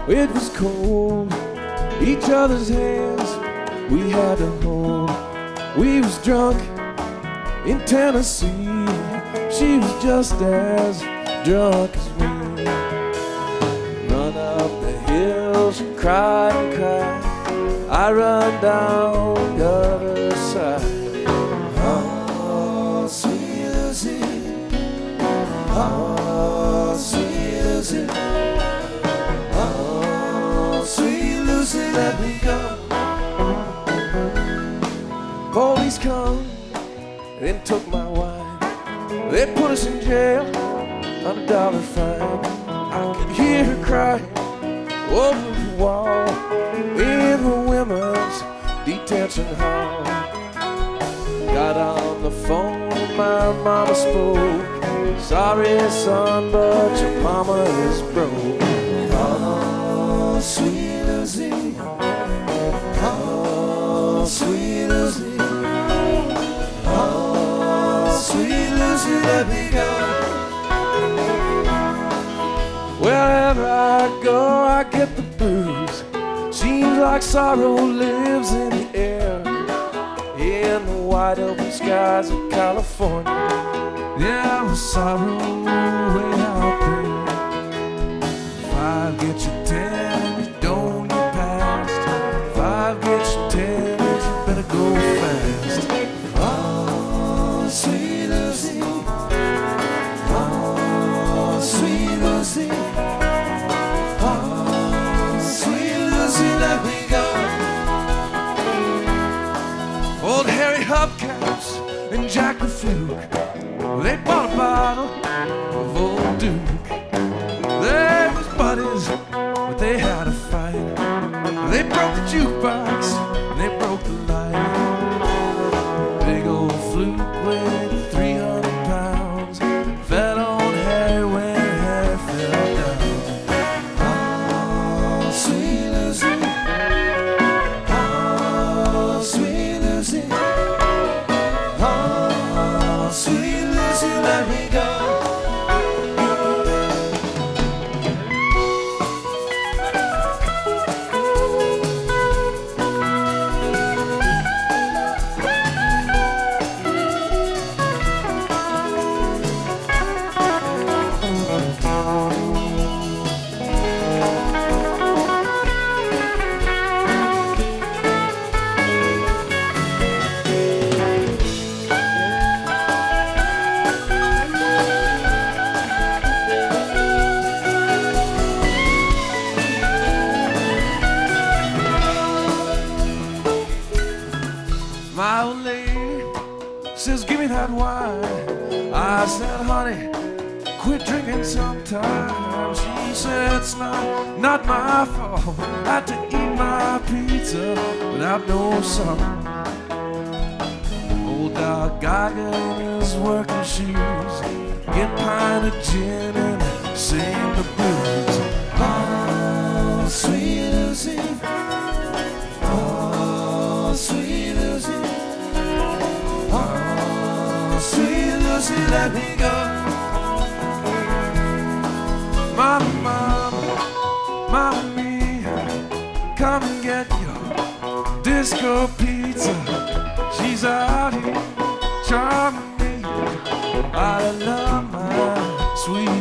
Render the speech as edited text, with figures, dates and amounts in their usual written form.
It was cold, each other's hands we had to hold. We was drunk in Tennessee, she was just as drunk as me. Run up the hill, she cried and cried, I run down the other side. Oh, sweet Lucy, oh, sweet Lucy, oh, sweet Lucy, let me go. Police come and took my wine. They put us in jail on $1 fine. I could hear her crying over the wall in the women's detention hall. Got on the phone and my mama spoke. Sorry, son, but your mama is broke. Oh, sweet Lucy, oh, sweet Lucy, oh, sweet Lucy, let me go. Wherever I go, I get the blues. Seems like sorrow lives in the air, in the wide open skies of California. Yeah, with sorrow way out there. Five get you 10 and you don't get past. Five get you 10 and you better go fast. Oh, sweet Lucy, oh, sweet Lucy, oh, sweet Lucy, let me go. Old Harry Hubcaps and Jack the Fluke, they bought a bottle of Old Duke. They was buddies, but they had a fight. They broke the jukebox, and they broke the light. Big old Fluke weighed 300 pounds, fell on Harry when Harry fell down. Oh, sweet Lucy, oh, sweet Lucy, oh, sweet Lucy, let me go. My old lady says, give me that wine. I said, honey, quit drinking sometime. She said, it's not my fault. I had to eat my pizza without no salt. Old Doc Geiger in his working shoes, get a pint of gin and sing the blues. Oh, sweet Lucy, oh, sweet Lucy, oh, sweet Lucy, let me go. Mama, mama, mama mia, come and get your disco pizza. She's out here charming me. I love my sweet